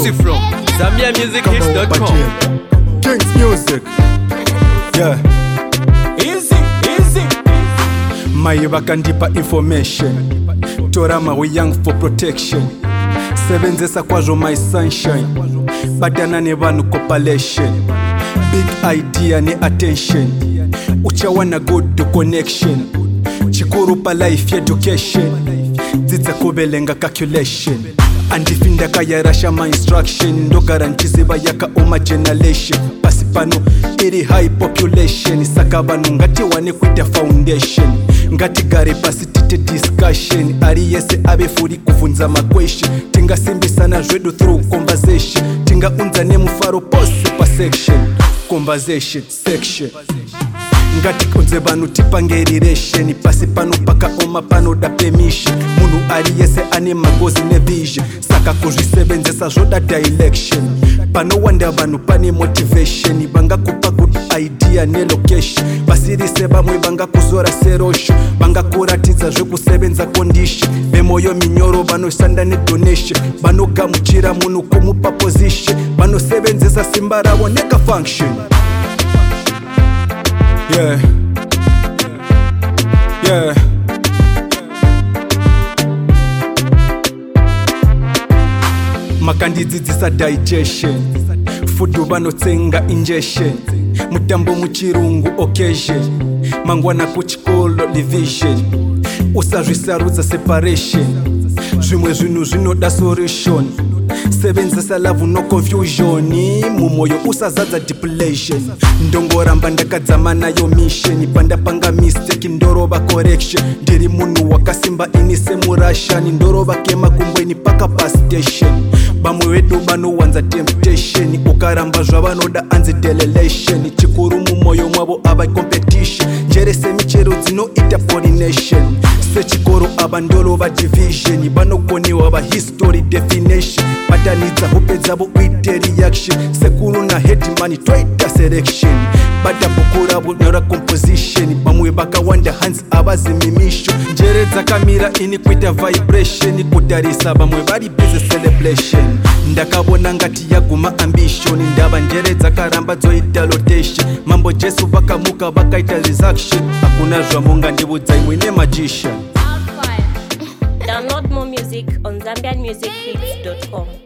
Exclusive from ZambiaMusicHits.com. Kings Music. Yeah. Easy. Mai vakandipa information. Torama we young for protection. Sebenzesa kwazvo my sunshine. Badana ne vanhu copulation. Big idea ne attention. Uchawana good connection. Chikuru pa life education. Dzidza kuvelenga calculation. Andifinda kayarasha my instruction. Ndo garantiziva yaka oma generation. Pasi pano iri high population. Saka vanhu ngati wane kuita foundation. Ngati gare pasi tite discussion. Ari yese ave furi kuvunza maquestion. Tinga simbisana zvedu through conversation. Tinga unza nemufaro pose pa section. Conversation section. Ngati kunze vanhu tipange relation. Pasi pano paka oma panoda permission. Munhu ari yese ane magozi ne vision. Saka kuzvisevenzesa zvoda direction. Panowanda vanhu pane motivation. Vangakupa good idea ne location. Vasirise vamwe vangakuzora serosho. Vangakuratidza zvekusevenza condition. Vemoyo minyoro vanoshanda ne donation. Vanogamuchira munhu kumupa position. Vanosevenzesa simba ravo neka function. Yeah. Makandidzidzisa digestion. Food vanotsenga ingestion. Mutambo muchirungu occasion. Mangwana kuchikolo division. Usazvisarudza separation. Zvimwe zvinhu zvinoda solution. Sevenzesa love no confusion. Mumoyo usazadza depletion. Ndongoramba ndakadzama nayo mission. Pandapanga mistake ndorova correction. Ndiri munhu wakasimba ini semurashani. Ndorova kema kumbweni paka pa station. Vamwe vedu vanowanza temptation. Ukaramba zvavanoda anzi delelation. Chikuru mumoyo mwavo ava competition. Njere semichero dzinoita pollination. Sechikoro ava ndorova division. Vanogoniwa va history definition. Batanidza hope dzavo uite reaction. Sekuru na headman toita selection. Bata bhuku ravo nyora composition. Vamwe vakawanda hands avazimimisho. Njere dzakamira ini kuita vibration. Kutarisa vamwe vari busy celebration. Ndakavona ngati yaguma ambition. Ndava njere dzakaramba dzoita rotation. Mambo Jesu vakamuka vakaita resurrection. Hakuna zvamunga ndivudza imwe ne magician. Download more music on ZambiaMusicHits.com.